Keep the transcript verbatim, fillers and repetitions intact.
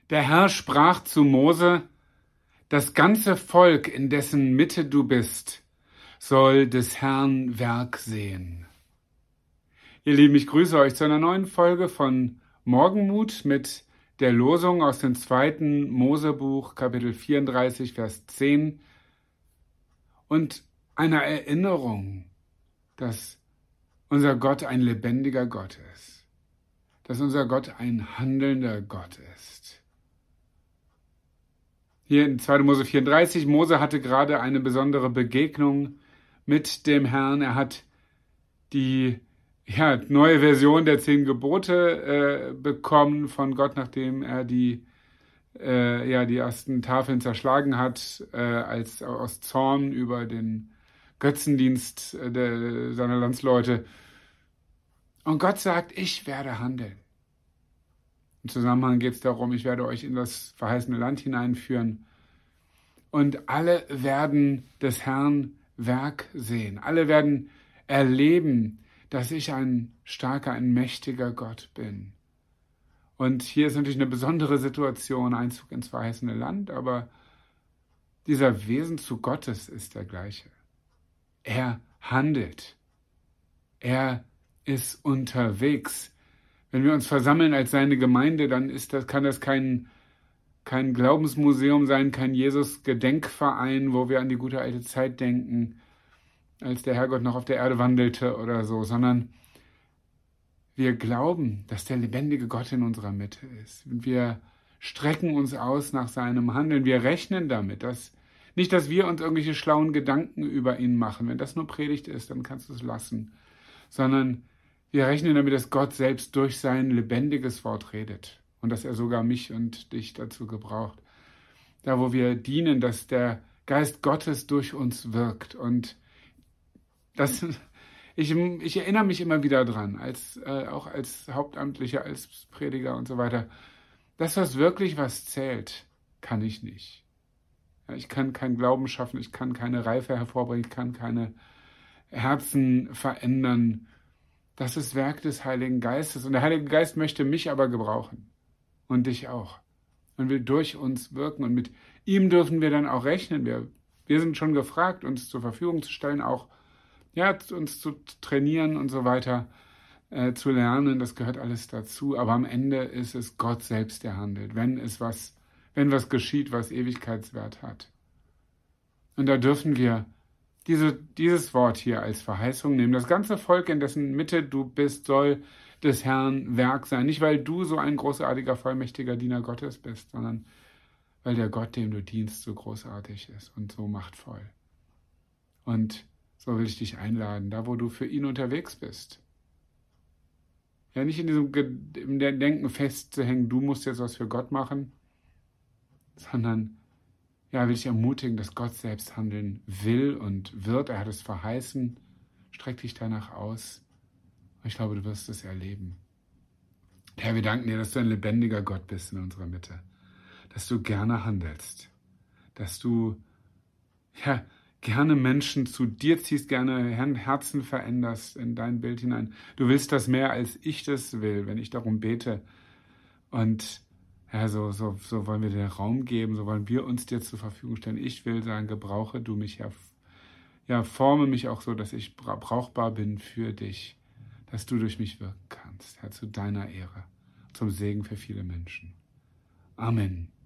Der Herr sprach zu Mose: Das ganze Volk, in dessen Mitte du bist, soll des Herrn Werk sehen. Ihr Lieben, ich grüße euch zu einer neuen Folge von Morgenmut mit der Losung aus dem zweiten Mosebuch, Kapitel vierunddreißig, Vers zehn und einer Erinnerung, dass unser Gott ein lebendiger Gott ist, dass unser Gott ein handelnder Gott ist. Hier in zweiten Mose vierunddreißig, Mose hatte gerade eine besondere Begegnung mit dem Herrn. Er hat die ja, neue Version der zehn Gebote äh, bekommen von Gott, nachdem er die, äh, ja, die ersten Tafeln zerschlagen hat, äh, als aus Zorn über den Götzendienst äh, der, seiner Landsleute. Und Gott sagt, ich werde handeln. Im Zusammenhang geht es darum, ich werde euch in das verheißene Land hineinführen. Und alle werden des Herrn Werk sehen. Alle werden erleben, dass ich ein starker, ein mächtiger Gott bin. Und hier ist natürlich eine besondere Situation, Einzug ins verheißene Land, aber dieser Wesenszug Gottes ist der gleiche. Er handelt. Er ist unterwegs. Wenn wir uns versammeln als seine Gemeinde, dann ist das, kann das kein, kein Glaubensmuseum sein, kein Jesus-Gedenkverein, wo wir an die gute alte Zeit denken, als der Herrgott noch auf der Erde wandelte oder so, sondern wir glauben, dass der lebendige Gott in unserer Mitte ist. Wir strecken uns aus nach seinem Handeln. Wir rechnen damit, dass nicht, dass wir uns irgendwelche schlauen Gedanken über ihn machen. Wenn das nur Predigt ist, dann kannst du es lassen. Sondern wir rechnen damit, dass Gott selbst durch sein lebendiges Wort redet und dass er sogar mich und dich dazu gebraucht. Da, wo wir dienen, dass der Geist Gottes durch uns wirkt. Und das, ich, ich erinnere mich immer wieder dran, als, äh, auch als Hauptamtlicher, als Prediger und so weiter. Das, was wirklich was zählt, kann ich nicht. Ja, ich kann keinen Glauben schaffen, ich kann keine Reife hervorbringen, ich kann keine Herzen verändern. Das ist Werk des Heiligen Geistes. Und der Heilige Geist möchte mich aber gebrauchen. Und dich auch. Und will durch uns wirken. Und mit ihm dürfen wir dann auch rechnen. Wir, wir sind schon gefragt, uns zur Verfügung zu stellen, auch ja, uns zu trainieren und so weiter, äh, zu lernen. Das gehört alles dazu. Aber am Ende ist es Gott selbst, der handelt. Wenn es was, wenn was geschieht, was Ewigkeitswert hat. Und da dürfen wir Diese, dieses Wort hier als Verheißung nehmen. Das ganze Volk, in dessen Mitte du bist, soll des Herrn Werk sein. Nicht, weil du so ein großartiger, vollmächtiger Diener Gottes bist, sondern weil der Gott, dem du dienst, so großartig ist und so machtvoll. Und so will ich dich einladen, da wo du für ihn unterwegs bist. Ja, nicht in diesem im Denken festzuhängen, du musst jetzt was für Gott machen, sondern ja, will ich ermutigen, dass Gott selbst handeln will und wird. Er hat es verheißen. Streck dich danach aus. Und ich glaube, du wirst es erleben. Herr, wir danken dir, dass du ein lebendiger Gott bist in unserer Mitte. Dass du gerne handelst. Dass du ja, gerne Menschen zu dir ziehst, gerne Herzen veränderst in dein Bild hinein. Du willst das mehr, als ich das will, wenn ich darum bete. Und ja, so, so, so wollen wir dir Raum geben, so wollen wir uns dir zur Verfügung stellen. Ich will sagen, gebrauche du mich, ja, ja, forme mich auch so, dass ich brauchbar bin für dich, dass du durch mich wirken kannst, Herr, zu deiner Ehre, zum Segen für viele Menschen. Amen.